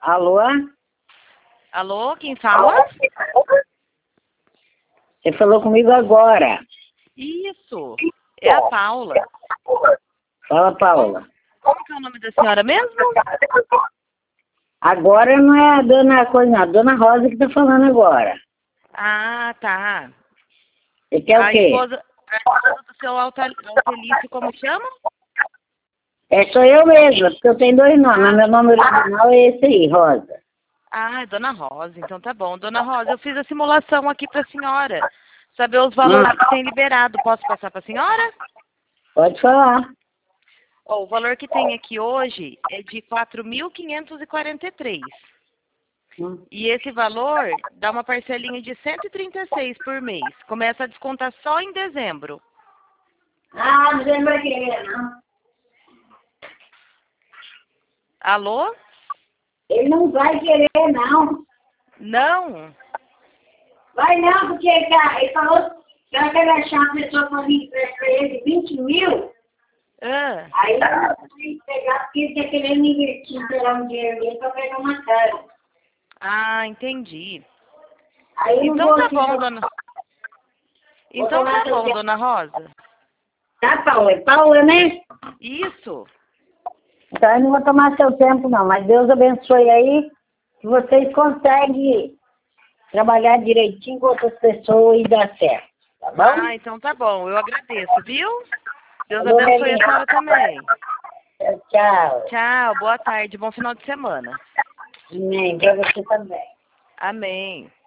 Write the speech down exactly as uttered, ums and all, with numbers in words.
Alô? Alô, quem fala? Você falou comigo agora. Isso, é a Paula. Fala, Paula. Como, como que é o nome da senhora mesmo? Agora não é a dona coisa, não. A dona Rosa que tá falando agora. Ah, tá. Você quer a o quê? Esposa, a esposa do seu alta- Altelício, como chama? É, sou eu mesma, porque eu tenho dois nomes, mas meu nome original é esse aí, Rosa. Ah, é Dona Rosa, então tá bom. Dona Rosa, eu fiz a simulação aqui pra senhora. Saber os valores Hum, que tem liberado. Posso passar pra senhora? pode falar. Ó, o valor que tem aqui hoje é de quatro mil quinhentos e quarenta e três. Hum. E esse valor dá uma parcelinha de cento e trinta e seis por mês. Começa a descontar só em dezembro. Ah, não lembra quem é, não. Alô? Ele não vai querer, não. Não? Vai não, porque ele, tá- ele falou que ela quer achar uma pessoa para vir para ele vinte mil. Ah, Aí eu não fui pegar porque ele está querendo investir, tirar um dinheiro dele para pegar uma casa. ah, entendi. Aí eu não Então vou tá assim, bom, não. dona. Vou Então tomar tá seu bom, tempo. dona Rosa. Tá, Paula? É Paula, né? Isso. Então eu não vou tomar seu tempo, não. Mas Deus abençoe aí que vocês conseguem trabalhar direitinho com outras pessoas e dar certo. Tá bom? Ah, então tá bom. Eu agradeço, viu? Deus Falou, abençoe a Belinha. senhora também. Tchau, tchau. Tchau, boa tarde, bom final de semana. Amém. Pra você também. Amém.